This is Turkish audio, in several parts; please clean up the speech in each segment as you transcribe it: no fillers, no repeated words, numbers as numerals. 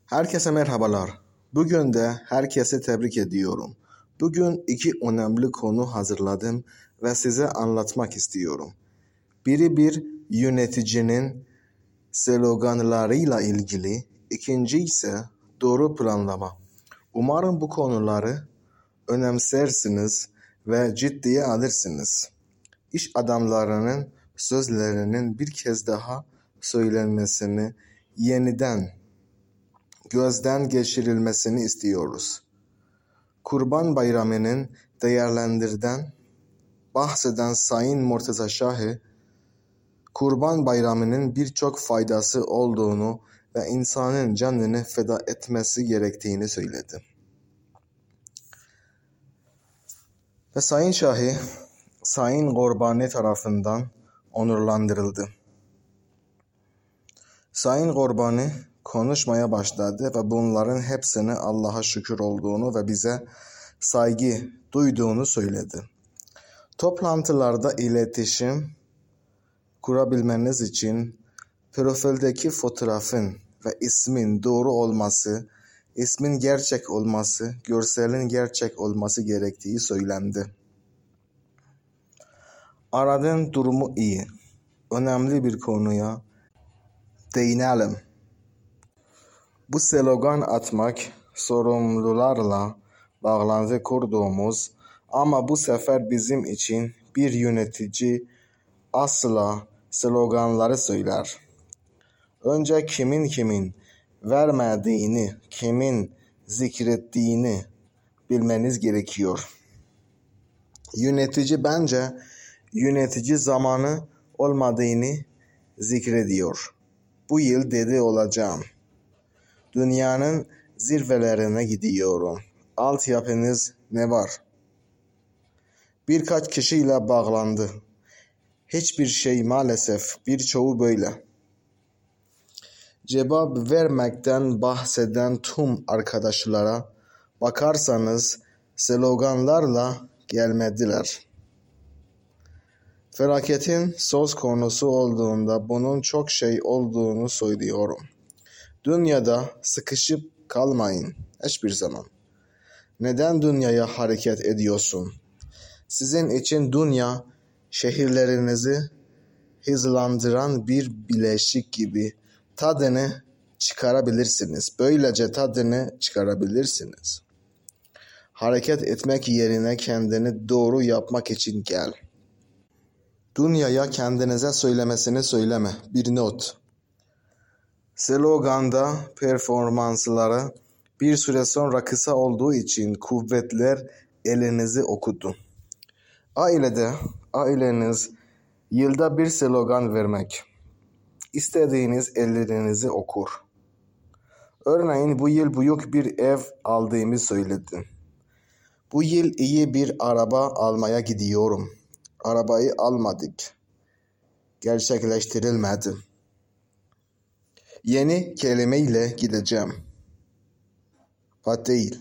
Herkese merhabalar. Bugün de herkese tebrik ediyorum. Bugün iki önemli konu hazırladım ve size anlatmak istiyorum. Biri bir yöneticinin sloganlarıyla ilgili, ikinci ise doğru planlama. Umarım bu konuları önemsersiniz ve ciddiye alırsınız. İş adamlarının sözlerinin bir kez daha söylenmesini yeniden gözden geçirilmesini istiyoruz. Kurban Bayramı'nın değerlendirden bahseden Sayın Murtaza Şahi, Kurban Bayramı'nın birçok faydası olduğunu ve insanın canını feda etmesi gerektiğini söyledi. Ve Sayın Şahi, Sayın Gorbani tarafından onurlandırıldı. Sayın Gorbani konuşmaya başladı ve bunların hepsine Allah'a şükür olduğunu ve bize saygı duyduğunu söyledi. Toplantılarda iletişim kurabilmeniz için profildeki fotoğrafın ve ismin doğru olması, ismin gerçek olması, görselin gerçek olması gerektiği söylendi. Aradığın durumu iyi. Önemli bir konuya değinelim. Bu slogan atmak sorumlularla bağlantı kurduğumuz ama bu sefer bizim için bir yönetici asla sloganları söyler. Önce kimin vermediğini, kimin zikrettiğini bilmeniz gerekiyor. Yönetici bence yönetici zamanı olmadığını zikrediyor. Bu yıl dedi olacağım. Dünyanın zirvelerine gidiyorum. Altyapınız ne var? Birkaç kişiyle bağlandı. Hiçbir şey maalesef, birçoğu böyle. Cevap vermekten bahseden tüm arkadaşlara bakarsanız sloganlarla gelmediler. Felaketin söz konusu olduğunda bunun çok şey olduğunu söylüyorum. Dünyada sıkışıp kalmayın hiçbir zaman. Neden dünyaya hareket ediyorsun? Sizin için dünya şehirlerinizi hızlandıran bir bileşik gibi tadını çıkarabilirsiniz. Böylece tadını çıkarabilirsiniz. Hareket etmek yerine kendini doğru yapmak için gel. Dünyaya kendinize söylemesini söyleme. Bir not. Sloganda performansları bir süre sonra kısa olduğu için kuvvetler elinizi okudu. Aileniz yılda bir slogan vermek. İstediğiniz ellerinizi okur. Örneğin bu yıl büyük bir ev aldığımı söyledim. Bu yıl iyi bir araba almaya gidiyorum. Arabayı almadık. Gerçekleştirilmedi. Yeni kelimeyle gideceğim. Değil.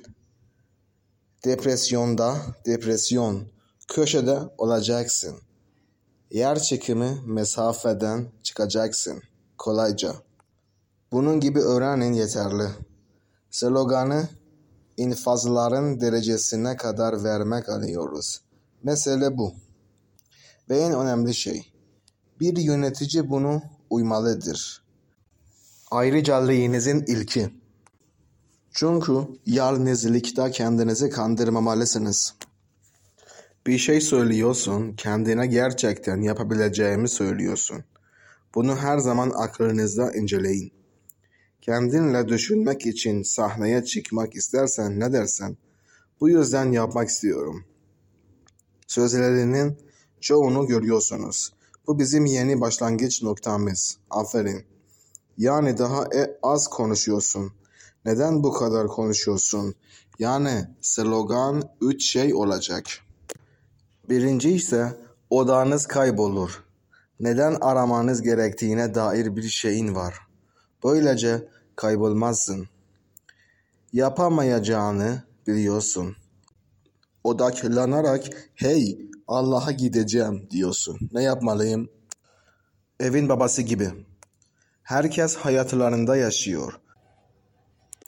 Depresyon. Köşede olacaksın. Yer çekimi mesafeden çıkacaksın. Kolayca. Bunun gibi öğrenin yeterli. Sloganı infazların derecesine kadar vermek alıyoruz. Mesele bu. Ve en önemli şey, bir yönetici bunu uymalıdır. Ayrıcalığınızın ilki. Çünkü yalnızlıkta kendinizi kandırmamalısınız. Bir şey söylüyorsun, kendine gerçekten yapabileceğimi söylüyorsun. Bunu her zaman aklınızda inceleyin. Kendinle düşünmek için sahneye çıkmak istersen ne dersen, bu yüzden yapmak istiyorum. Sözlerinin çoğunu görüyorsunuz. Bu bizim yeni başlangıç noktamız. Aferin. Yani daha az konuşuyorsun. Neden bu kadar konuşuyorsun? Yani slogan 3 şey olacak. Birinci ise odanız kaybolur. Neden aramanız gerektiğine dair bir şeyin var. Böylece kaybolmazsın. Yapamayacağını biliyorsun. Odaklanarak hey Allah'a gideceğim diyorsun. Ne yapmalıyım? Evin babası gibi. Herkes hayatlarında yaşıyor.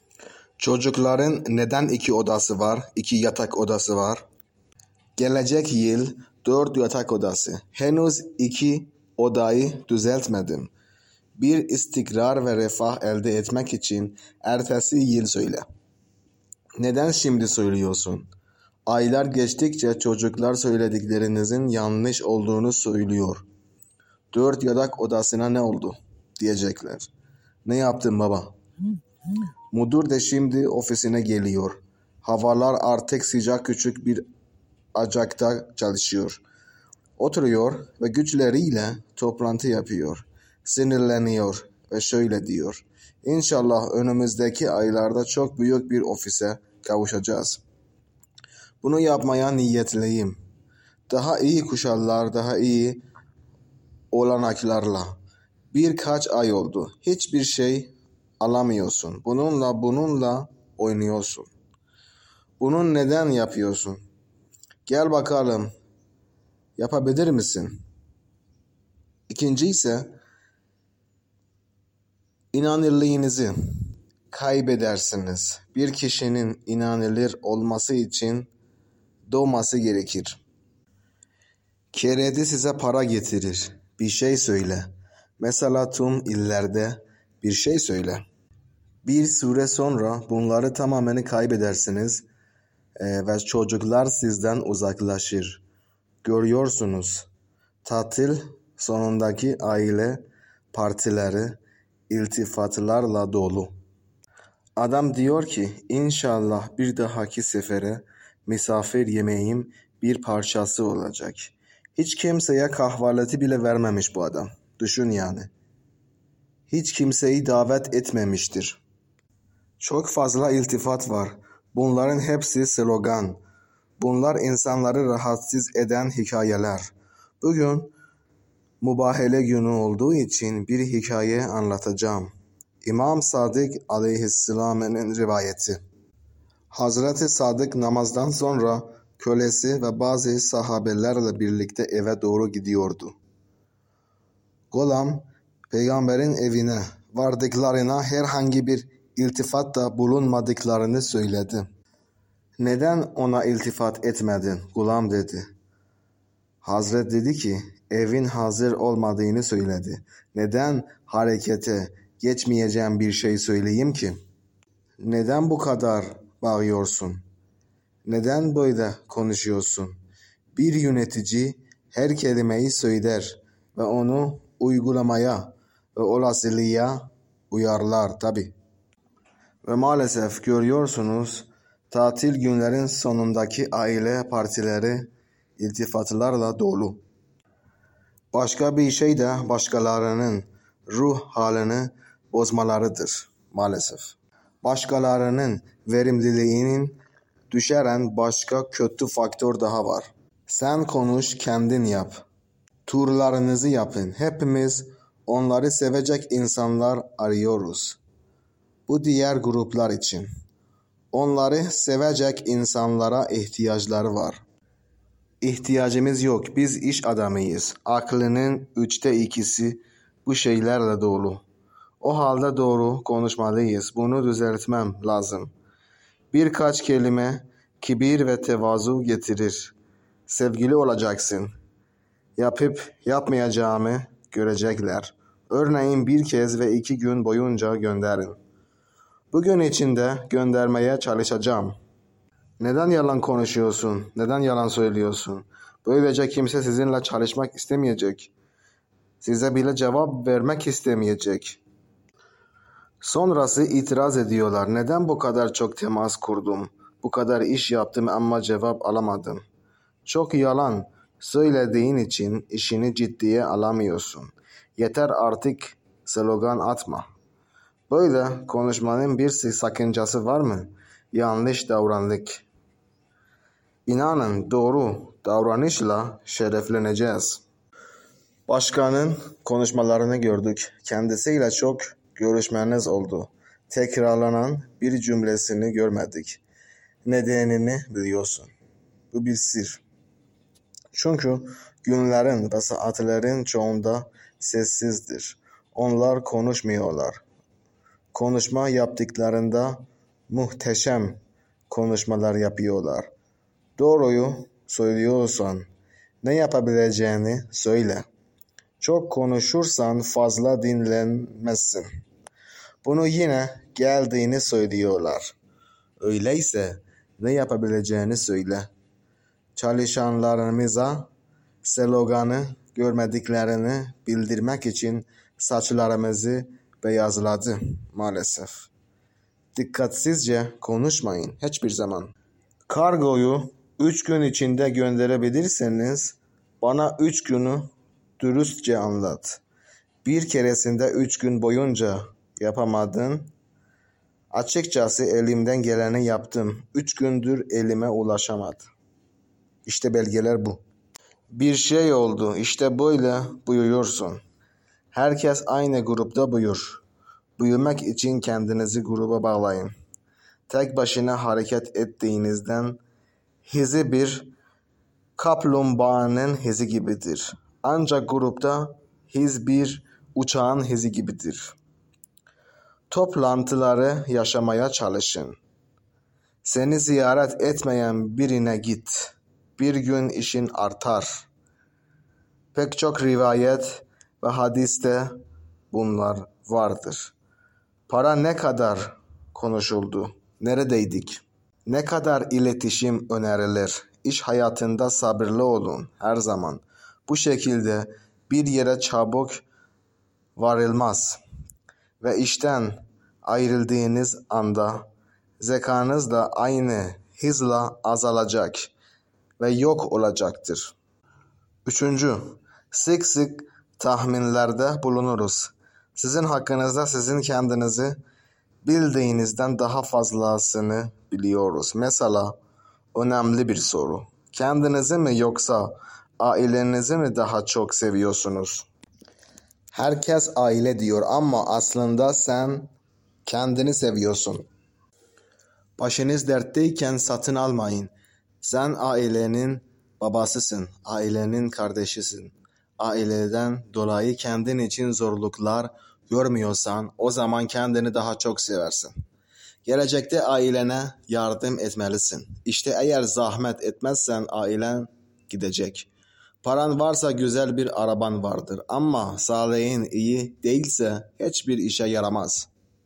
Çocukların neden 2 odası var, 2 yatak odası var? Gelecek yıl 4 yatak odası. Henüz 2 odayı düzeltmedim. Bir istikrar ve refah elde etmek için ertesi yıl söyle. Neden şimdi söylüyorsun? Aylar geçtikçe çocuklar söylediklerinizin yanlış olduğunu söylüyor. 4 yatak odasına ne oldu diyecekler. Ne yaptın baba? Müdür de şimdi ofisine geliyor. Havalar artık sıcak, küçük bir ocakta çalışıyor. Oturuyor ve güçleriyle toplantı yapıyor. Sinirleniyor ve şöyle diyor. İnşallah önümüzdeki aylarda çok büyük bir ofise kavuşacağız. Bunu yapmaya niyetliyim. Daha iyi kuşaklar, daha iyi olanaklarla. Birkaç ay oldu. Hiçbir şey alamıyorsun. Bununla oynuyorsun. Bunu neden yapıyorsun? Gel bakalım. Yapabilir misin? İkinci ise inanırlığınızı kaybedersiniz. Bir kişinin inanılır olması için doğması gerekir. Keredi size para getirir. Bir şey söyle. Mesela tüm illerde bir şey söyle. Bir süre sonra bunları tamamen kaybedersiniz ve çocuklar sizden uzaklaşır. Görüyorsunuz, tatil sonundaki aile partileri iltifatlarla dolu. Adam diyor ki, inşallah bir dahaki sefere misafir yemeğim bir parçası olacak. Hiç kimseye kahvaltı bile vermemiş bu adam. Düşün yani. Hiç kimseyi davet etmemiştir. Çok fazla iltifat var. Bunların hepsi slogan. Bunlar insanları rahatsız eden hikayeler. Bugün mübahele günü olduğu için bir hikaye anlatacağım. İmam Sadık aleyhisselam'ın rivayeti. Hazreti Sadık namazdan sonra kölesi ve bazı sahabelerle birlikte eve doğru gidiyordu. Golam, peygamberin evine vardıklarına herhangi bir iltifatta bulunmadıklarını söyledi. Neden ona iltifat etmedin? Gulam dedi. Hazret dedi ki, evin hazır olmadığını söyledi. Neden harekete geçmeyeceğim bir şey söyleyeyim ki? Neden bu kadar bağırıyorsun? Neden böyle konuşuyorsun? Bir yönetici her kelimeyi söyler ve onu uygulamaya ve olasılığa uyarlar tabii. Ve maalesef görüyorsunuz, tatil günlerin sonundaki aile partileri iltifatlarla dolu. Başka bir şey de başkalarının ruh halini bozmalarıdır maalesef. Başkalarının verimliliğinin düşüren başka kötü faktör daha var. Sen konuş, kendin yap. Turlarınızı yapın. Hepimiz onları sevecek insanlar arıyoruz. Bu diğer gruplar için. Onları sevecek insanlara ihtiyaçları var. İhtiyacımız yok. Biz iş adamıyız. Aklının 2/3 bu şeylerle dolu. O halde doğru konuşmalıyız. Bunu düzeltmem lazım. Birkaç kelime kibir ve tevazu getirir. Sevgili olacaksın. Yapıp yapmayacağımı görecekler. Örneğin bir kez ve 2 gün boyunca gönderin. Bugün içinde göndermeye çalışacağım. Neden yalan konuşuyorsun? Neden yalan söylüyorsun? Böylece kimse sizinle çalışmak istemeyecek. Size bile cevap vermek istemeyecek. Sonrası itiraz ediyorlar. Neden bu kadar çok temas kurdum? Bu kadar iş yaptım ama cevap alamadım. Çok yalan söylediğin için işini ciddiye alamıyorsun. Yeter artık slogan atma. Böyle konuşmanın bir sakıncası var mı? Yanlış davrandık. İnanın doğru davranışla şerefleneceğiz. Başkanın konuşmalarını gördük. Kendisiyle çok görüşmeniz oldu. Tekrarlanan bir cümlesini görmedik. Nedenini biliyorsun. Bu bir sır. Çünkü günlerin ve saatlerin çoğunda sessizdir. Onlar konuşmuyorlar. Konuşma yaptıklarında muhteşem konuşmalar yapıyorlar. Doğruyu söylüyorsan ne yapabileceğini söyle. Çok konuşursan fazla dinlenmezsin. Bunu yine geldiğini söylüyorlar. Öyleyse ne yapabileceğini söyle. Çalışanlarımıza sloganı görmediklerini bildirmek için saçlarımızı beyazladı maalesef. Dikkatsizce konuşmayın hiçbir zaman. Kargoyu 3 gün içinde gönderebilirseniz bana 3 günü dürüstçe anlat. Bir keresinde 3 gün boyunca yapamadın. Açıkçası elimden geleni yaptım. 3 gündür elime ulaşamadı. İşte belgeler bu. Bir şey oldu. İşte böyle buyuruyorsun. Herkes aynı grupta buyur. Büyümek için kendinizi gruba bağlayın. Tek başına hareket ettiğinizden hizi bir kaplumbağanın hizi gibidir. Ancak grupta his bir uçağın hizi gibidir. Toplantıları yaşamaya çalışın. Seni ziyaret etmeyen birine git. Bir gün işin artar. Pek çok rivayet ve hadiste bunlar vardır. Para ne kadar konuşuldu? Neredeydik? Ne kadar iletişim önerilir? İş hayatında sabırlı olun her zaman. Bu şekilde bir yere çabuk varılmaz. Ve işten ayrıldığınız anda zekanız da aynı hızla azalacak ve yok olacaktır. 3. Sık sık tahminlerde bulunuruz. Sizin hakkınızda sizin kendinizi bildiğinizden daha fazlasını biliyoruz. Mesela önemli bir soru. Kendinizi mi yoksa ailenizi mi daha çok seviyorsunuz? Herkes aile diyor ama aslında sen kendini seviyorsun. Başınız dertteyken satın almayın. Sen ailenin babasısın, ailenin kardeşisin. Aileden dolayı kendin için zorluklar görmüyorsan o zaman kendini daha çok seversin. Gelecekte ailene yardım etmelisin. İşte eğer zahmet etmezsen ailen gidecek. Paran varsa güzel bir araban vardır ama sağlığın iyi değilse hiçbir işe yaramaz.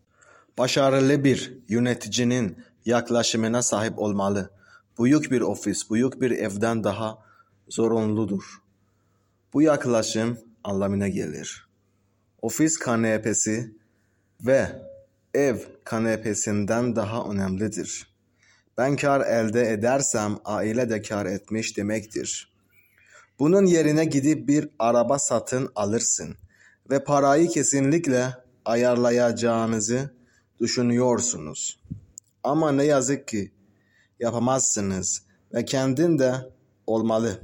Başarılı bir yöneticinin yaklaşımına sahip olmalı. Büyük bir ofis, büyük bir evden daha zorunludur. Bu yaklaşım anlamına gelir. Ofis kanepesi ve ev kanepesinden daha önemlidir. Ben kar elde edersem aile de kar etmiş demektir. Bunun yerine gidip bir araba satın alırsın ve parayı kesinlikle ayarlayacağınızı düşünüyorsunuz. Ama ne yazık ki yapamazsınız ve kendin de olmalı.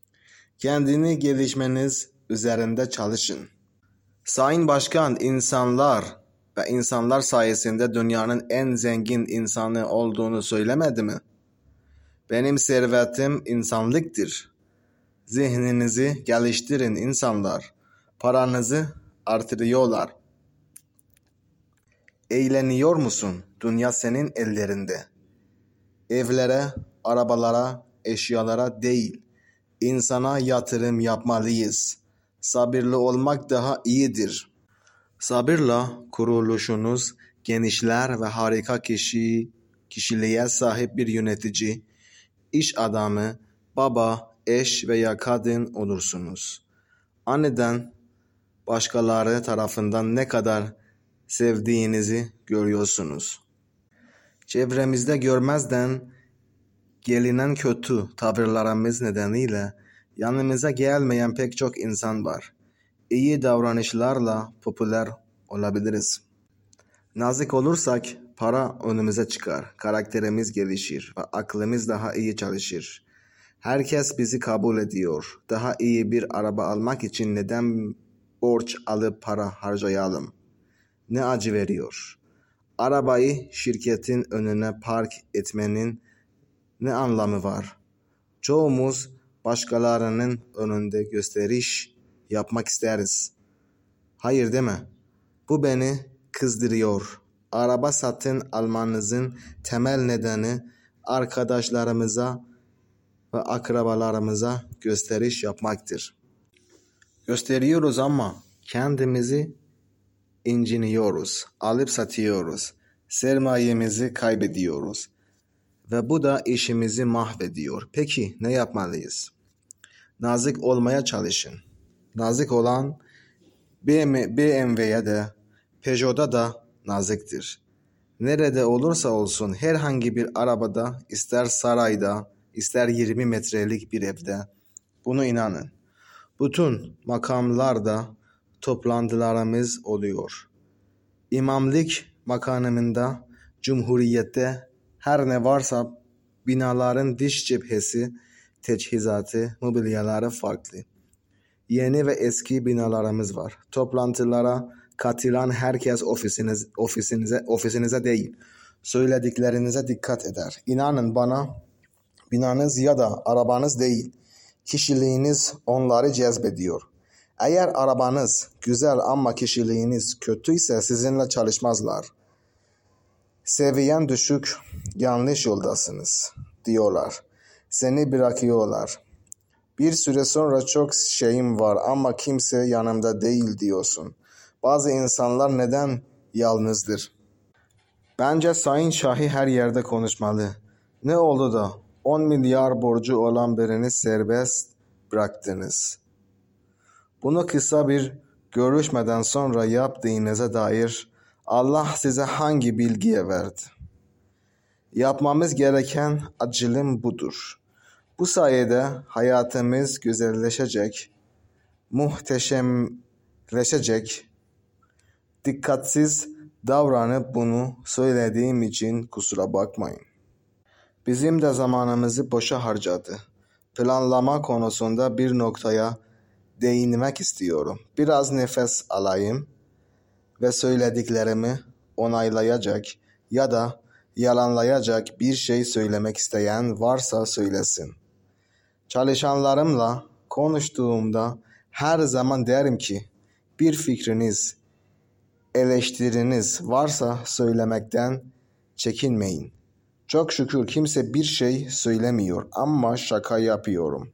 Kendini gelişmeniz üzerinde çalışın. Sayın Başkan, insanlar sayesinde dünyanın en zengin insanı olduğunu söylemedi mi? Benim servetim insanlıktır. Zihninizi geliştirin insanlar. Paranızı artırıyorlar. Eğleniyor musun? Dünya senin ellerinde. Evlere, arabalara, eşyalara değil, insana yatırım yapmalıyız. Sabırlı olmak daha iyidir. Sabırla kuruluşunuz genişler ve harika kişiliğe sahip bir yönetici, iş adamı, baba, eş veya kadın olursunuz. Aniden başkaları tarafından ne kadar sevdiğinizi görüyorsunuz. Çevremizde görmezden gelinen kötü tavırlarımız nedeniyle yanımıza gelmeyen pek çok insan var. İyi davranışlarla popüler olabiliriz. Nazik olursak para önümüze çıkar, karakterimiz gelişir ve aklımız daha iyi çalışır. Herkes bizi kabul ediyor. Daha iyi bir araba almak için neden borç alıp para harcayalım? Ne acı veriyor. Arabayı şirketin önüne park etmenin ne anlamı var? Çoğumuz başkalarının önünde gösteriş yapmak isteriz. Hayır deme. Bu beni kızdırıyor. Araba satın almanızın temel nedeni arkadaşlarımıza ve akrabalarımıza gösteriş yapmaktır. Gösteriyoruz ama kendimizi inciniyoruz, alıp satıyoruz, sermayemizi kaybediyoruz ve bu da işimizi mahvediyor. Peki ne yapmalıyız? Nazik olmaya çalışın. Nazik olan BMW'ye de Peugeot'da da naziktir. Nerede olursa olsun herhangi bir arabada, ister sarayda, ister 20 metrelik bir evde, bunu inanın. Bütün makamlarda toplantılarımız oluyor. İmamlık makamında, cumhuriyette her ne varsa binaların dış cephesi, teçhizatı, mobilyaları farklı. Yeni ve eski binalarımız var. Toplantılara katılan herkes ofisinize değil, söylediklerinize dikkat eder. İnanın bana, binanız ya da arabanız değil, kişiliğiniz onları cezbediyor. Eğer arabanız güzel ama kişiliğiniz kötüyse sizinle çalışmazlar. Seviyen düşük, yanlış yoldasınız diyorlar. Seni bırakıyorlar. Bir süre sonra çok şeyim var ama kimse yanımda değil diyorsun. Bazı insanlar neden yalnızdır? Bence Sayın Şahi her yerde konuşmalı. Ne oldu da 10 milyar borcu olan birini serbest bıraktınız? Bunu kısa bir görüşmeden sonra yaptığınıza dair Allah size hangi bilgiye verdi? Yapmamız gereken acılım budur. Bu sayede hayatımız güzelleşecek, muhteşemleşecek. Dikkatsiz davranıp bunu söylediğim için kusura bakmayın. Bizim de zamanımızı boşa harcadı. Planlama konusunda bir noktaya değinmek istiyorum. Biraz nefes alayım ve söylediklerimi onaylayacak ya da yalanlayacak bir şey söylemek isteyen varsa söylesin. Çalışanlarımla konuştuğumda her zaman derim ki bir fikriniz, eleştiriniz varsa söylemekten çekinmeyin. Çok şükür kimse bir şey söylemiyor ama şaka yapıyorum.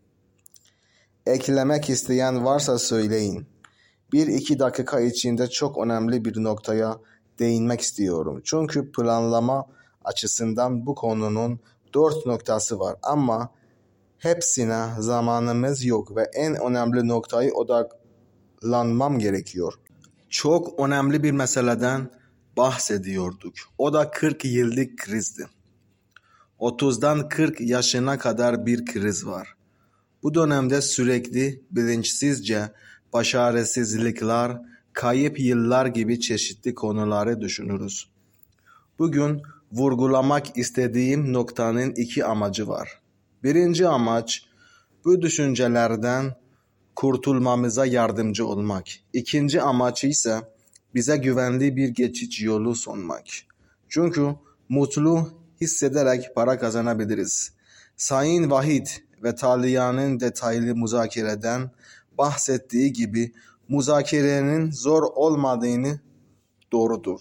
Eklemek isteyen varsa söyleyin. 1-2 dakika içinde çok önemli bir noktaya değinmek istiyorum. Çünkü planlama açısından bu konunun 4 noktası var ama hepsine zamanımız yok ve en önemli noktaya odaklanmam gerekiyor. Çok önemli bir meseleden bahsediyorduk. O da 40 yıllık krizdi. 30'dan 40 yaşına kadar bir kriz var. Bu dönemde sürekli bilinçsizce başarısızlıklar, kayıp yıllar gibi çeşitli konuları düşünürüz. Bugün vurgulamak istediğim noktanın 2 amacı var. Birinci amaç bu düşüncelerden kurtulmamıza yardımcı olmak. İkinci amaç ise bize güvenli bir geçiş yolu sunmak. Çünkü mutlu hissederek para kazanabiliriz. Sayın Vahit ve Talya'nın detaylı müzakereden bahsettiği gibi müzakerenin zor olmadığını doğrudur.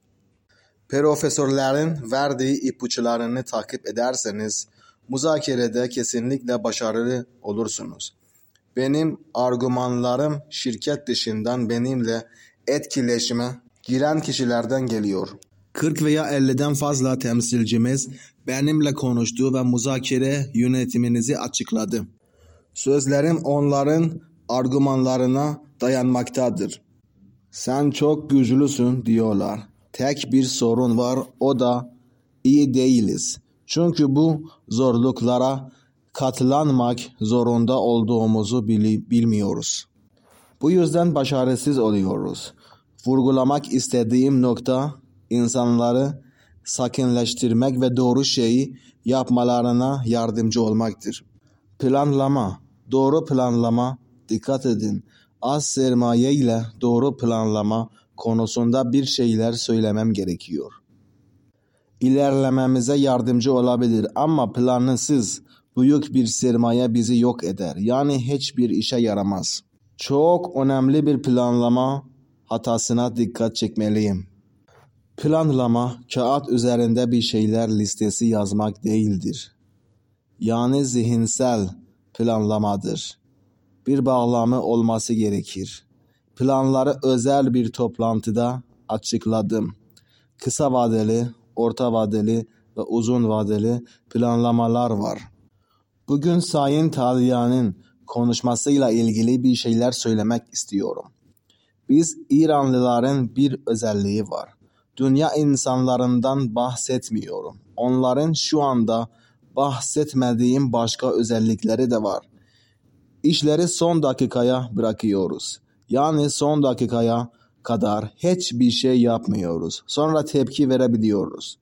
Profesörlerin verdiği ipuçlarını takip ederseniz müzakerede kesinlikle başarılı olursunuz. Benim argümanlarım şirket dışından benimle etkileşime giren kişilerden geliyor. 40 veya 50'den fazla temsilcimiz benimle konuştu ve müzakere yönetiminizi açıkladı. Sözlerim onların argümanlarına dayanmaktadır. Sen çok güçlüsün diyorlar. Tek bir sorun var, o da iyi değiliz. Çünkü bu zorluklara katlanmak zorunda olduğumuzu bilmiyoruz. Bu yüzden başarısız oluyoruz. Vurgulamak istediğim nokta insanları sakinleştirmek ve doğru şeyi yapmalarına yardımcı olmaktır. Planlama, doğru planlama, dikkat edin. Az sermaye ile doğru planlama konusunda bir şeyler söylemem gerekiyor. İlerlememize yardımcı olabilir ama plansız büyük bir sermaye bizi yok eder. Yani hiçbir işe yaramaz. Çok önemli bir planlama hatasına dikkat çekmeliyim. Planlama, kağıt üzerinde bir şeyler listesi yazmak değildir. Yani zihinsel planlamadır. Bir bağlamı olması gerekir. Planları özel bir toplantıda açıkladım. Kısa vadeli, orta vadeli ve uzun vadeli planlamalar var. Bugün Sayın Talya'nın konuşmasıyla ilgili bir şeyler söylemek istiyorum. Biz İranlıların bir özelliği var. Dünya insanlarından bahsetmiyorum. Onların şu anda bahsetmediğim başka özellikleri de var. İşleri son dakikaya bırakıyoruz. Yani son dakikaya kadar hiçbir şey yapmıyoruz. Sonra tepki verebiliyoruz.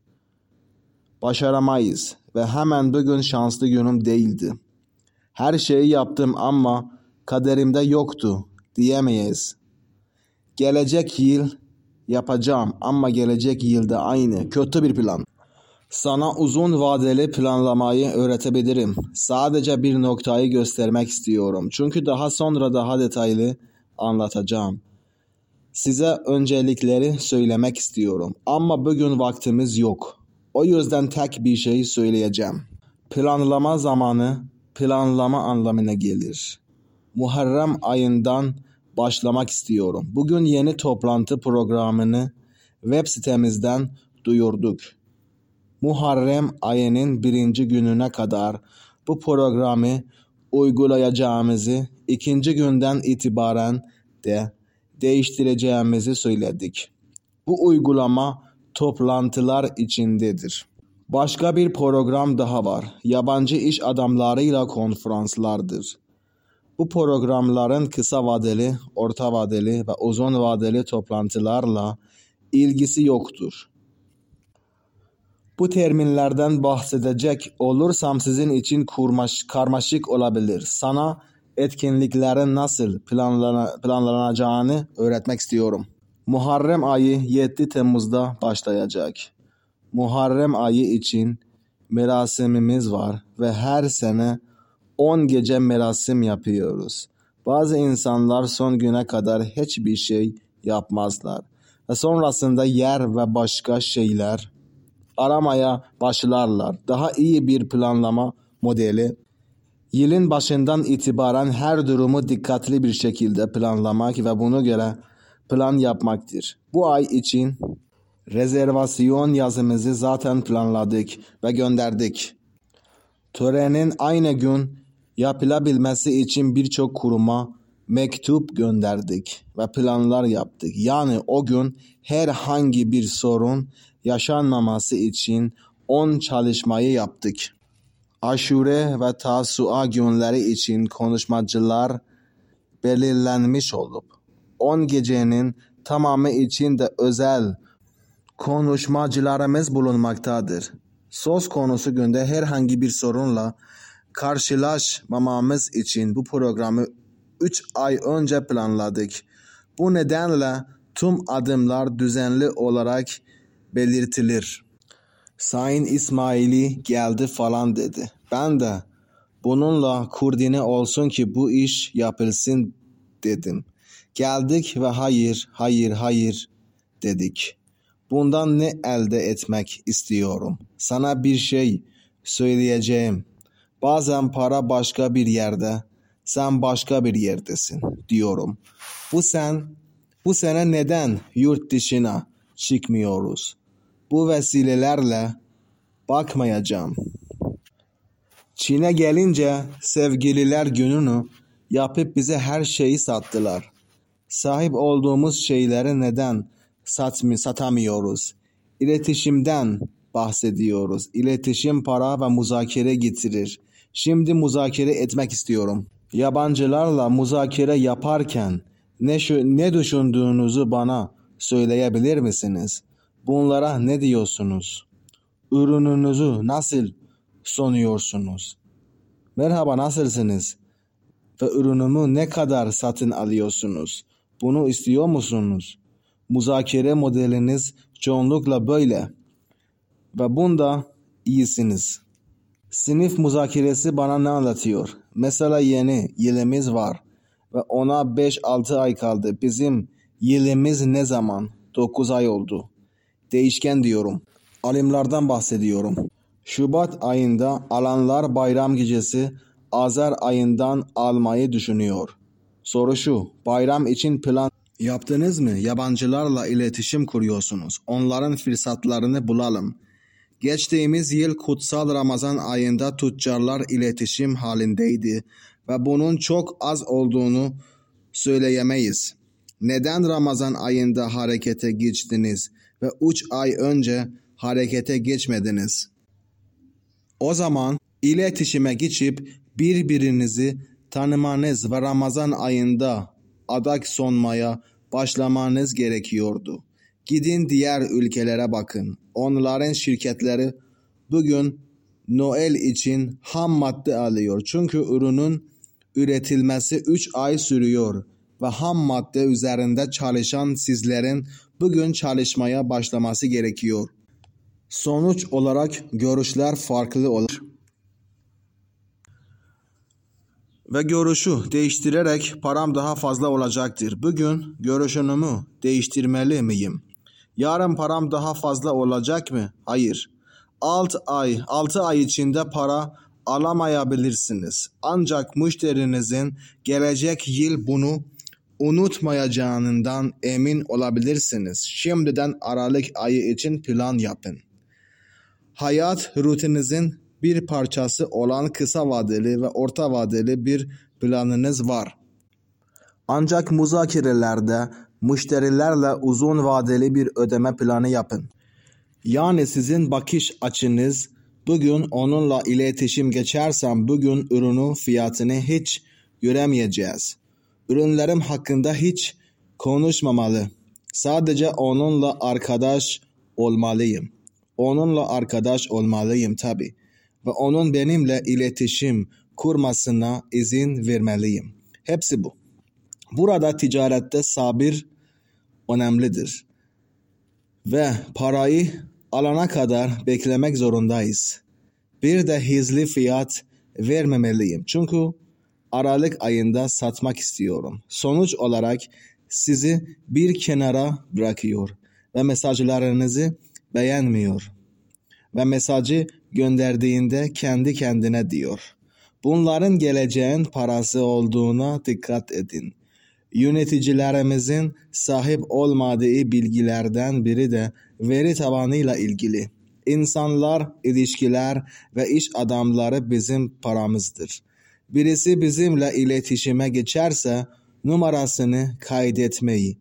Başaramayız ve hemen bugün şanslı günüm değildi. Her şeyi yaptım ama kaderimde yoktu diyemeyiz. Gelecek yıl yapacağım ama gelecek yılda aynı kötü bir plan. Sana uzun vadeli planlamayı öğretebilirim. Sadece bir noktayı göstermek istiyorum. Çünkü daha sonra daha detaylı anlatacağım. Size öncelikleri söylemek istiyorum. Ama bugün vaktimiz yok. O yüzden tek bir şey söyleyeceğim. Planlama zamanı planlama anlamına gelir. Muharrem ayından başlamak istiyorum. Bugün yeni toplantı programını web sitemizden duyurduk. Muharrem ayının 1. gününe kadar bu programı uygulayacağımızı, 2. günden itibaren de değiştireceğimizi söyledik. Bu uygulama toplantılar içindedir. Başka bir program daha var. Yabancı iş adamlarıyla konferanslardır. Bu programların kısa vadeli, orta vadeli ve uzun vadeli toplantılarla ilgisi yoktur. Bu terminlerden bahsedecek olursam sizin için karmaşık olabilir. Sana etkinliklerin nasıl planlanacağını öğretmek istiyorum. Muharrem ayı 7 Temmuz'da başlayacak. Muharrem ayı için merasimimiz var ve her sene 10 gece merasim yapıyoruz. Bazı insanlar son güne kadar hiçbir şey yapmazlar ve sonrasında yer ve başka şeyler aramaya başlarlar. Daha iyi bir planlama modeli, yılın başından itibaren her durumu dikkatli bir şekilde planlamak ve buna göre plan yapmaktır. Bu ay için rezervasyon yazımızı zaten planladık ve gönderdik. Törenin aynı gün yapılabilmesi için birçok kuruma mektup gönderdik ve planlar yaptık. Yani o gün herhangi bir sorun yaşanmaması için 10 çalışmayı yaptık. Aşure ve Tasua günleri için konuşmacılar belirlenmiş olup 10 gecenin tamamı için de özel konuşmacılarımız bulunmaktadır. Söz konusu günde herhangi bir sorunla karşılaşmamamız için bu programı 3 ay önce planladık. Bu nedenle tüm adımlar düzenli olarak belirtilir. Sayın İsmaili geldi falan dedi. Ben de bununla koordine olsun ki bu iş yapılsın dedim. Geldik ve hayır dedik. Bundan ne elde etmek istiyorum? Sana bir şey söyleyeceğim. Bazen para başka bir yerde, sen başka bir yerdesin diyorum. Bu sene neden yurt dışına çıkmıyoruz? Bu vesilelerle bakmayacağım. Çin'e gelince sevgililer gününü yapıp bize her şeyi sattılar. Sahip olduğumuz şeyleri neden satamıyoruz? İletişimden bahsediyoruz. İletişim para ve muzakere getirir. Şimdi muzakere etmek istiyorum. Yabancılarla muzakere yaparken ne düşündüğünüzü bana söyleyebilir misiniz? Bunlara ne diyorsunuz? Ürününüzü nasıl sunuyorsunuz? Merhaba, nasılsınız? Ve ürünümü ne kadar satın alıyorsunuz? Bunu istiyor musunuz? Muzakere modeliniz çoğunlukla böyle ve bunda iyisiniz. Sınıf muzakeresi bana ne anlatıyor? Mesela yeni yılımız var ve ona 5-6 ay kaldı. Bizim yılımız ne zaman? 9 ay oldu. Değişken diyorum. Alimlerden bahsediyorum. Şubat ayında alanlar bayram gecesi Azar ayından almayı düşünüyor. Soru şu, bayram için plan yaptınız mı? Yabancılarla iletişim kuruyorsunuz. Onların fırsatlarını bulalım. Geçtiğimiz yıl kutsal Ramazan ayında tüccarlar iletişim halindeydi ve bunun çok az olduğunu söyleyemeyiz. Neden Ramazan ayında harekete geçtiniz ve 3 ay önce harekete geçmediniz? O zaman iletişime geçip birbirinizi tanımanız ve Ramazan ayında adak sonmaya başlamanız gerekiyordu. Gidin diğer ülkelere bakın. Onların şirketleri bugün Noel için ham madde alıyor. Çünkü ürünün üretilmesi 3 ay sürüyor ve ham madde üzerinde çalışan sizlerin bugün çalışmaya başlaması gerekiyor. Sonuç olarak görüşler farklı olur. Ve görüşü değiştirerek param daha fazla olacaktır. Bugün görüşümü değiştirmeli miyim? Yarın param daha fazla olacak mı? Hayır. 6 ay içinde para alamayabilirsiniz. Ancak müşterinizin gelecek yıl bunu unutmayacağından emin olabilirsiniz. Şimdiden Aralık ayı için plan yapın. Hayat rutininizin bir parçası olan kısa vadeli ve orta vadeli bir planınız var. Ancak müzakerelerde müşterilerle uzun vadeli bir ödeme planı yapın. Yani sizin bakış açınız bugün onunla iletişim geçersem bugün ürünün fiyatını hiç göremeyeceğiz. Ürünlerim hakkında hiç konuşmamalı. Sadece onunla arkadaş olmalıyım. Onunla arkadaş olmalıyım tabii. Ve onun benimle iletişim kurmasına izin vermeliyim. Hepsi bu. Burada ticarette sabır önemlidir. Ve parayı alana kadar beklemek zorundayız. Bir de hızlı fiyat vermemeliyim. Çünkü Aralık ayında satmak istiyorum. Sonuç olarak sizi bir kenara bırakıyor ve mesajlarınızı beğenmiyor. Ve mesajı gönderdiğinde kendi kendine diyor. Bunların geleceğin parası olduğuna dikkat edin. Yöneticilerimizin sahip olmadığı bilgilerden biri de veri tabanıyla ilgili. İnsanlar, ilişkiler ve iş adamları bizim paramızdır. Birisi bizimle iletişime geçerse numarasını kaydetmeyi,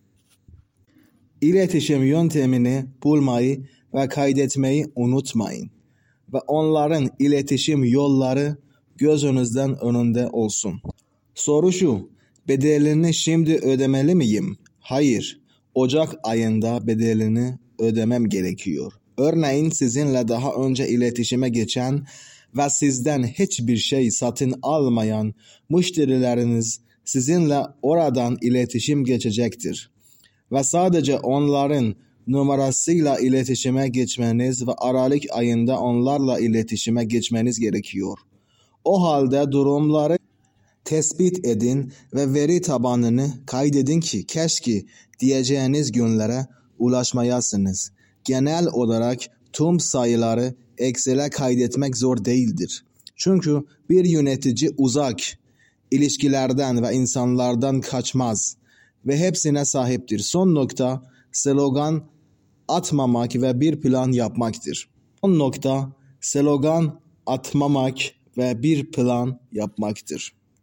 iletişim yöntemini bulmayı ve kaydetmeyi unutmayın. Ve onların iletişim yolları gözünüzden önünde olsun. Soru şu, bedelini şimdi ödemeli miyim? Hayır, Ocak ayında bedelini ödemem gerekiyor. Örneğin sizinle daha önce iletişime geçen ve sizden hiçbir şey satın almayan müşterileriniz sizinle oradan iletişim geçecektir. Ve sadece onların numarasıyla iletişime geçmeniz ve Aralık ayında onlarla iletişime geçmeniz gerekiyor. O halde durumları tespit edin ve veri tabanını kaydedin ki keşke diyeceğiniz günlere ulaşmayasınız. Genel olarak tüm sayıları Excel'e kaydetmek zor değildir. Çünkü bir yönetici uzak ilişkilerden ve insanlardan kaçmaz ve hepsine sahiptir. Son nokta slogan atmamak ve bir plan yapmaktır. Son nokta slogan atmamak ve bir plan yapmaktır.